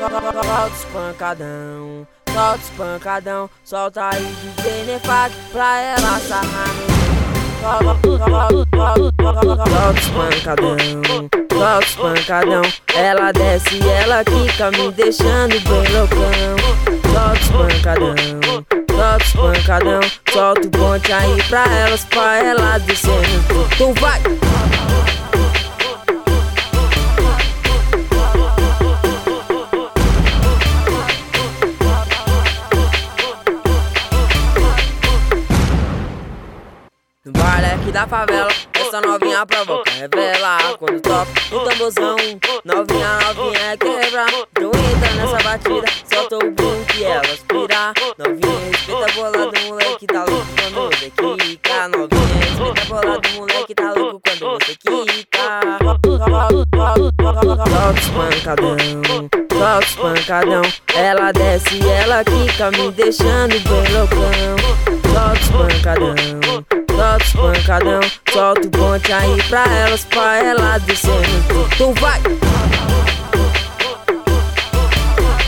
Solta os pancadão, solta os pancadão, solta aí DJ Nefac pra ela sarrar no solta os pancadão, solta os pancadão, ela desce e ela quica me deixando bem loucão. Solta os pancadão, solta os pancadão, solta o ponte aí pra ela descendo. Tu vai! No baile aqui da favela, essa novinha provoca, revela quando toca o tamborzão. Novinha é quebra, então entra nessa batida, solta o boom que ela aspira. Novinha respeita a bola do moleque, tá louco quando você quica. Novinha respeita a bola do moleque, tá louco quando você quica. Solta os pancadão, solta os pancadão, ela desce e ela quica me deixando bem loucão. Solta os pancadão, solta os pancadão, solta o ponte aí pra ela descendo. Tu vai!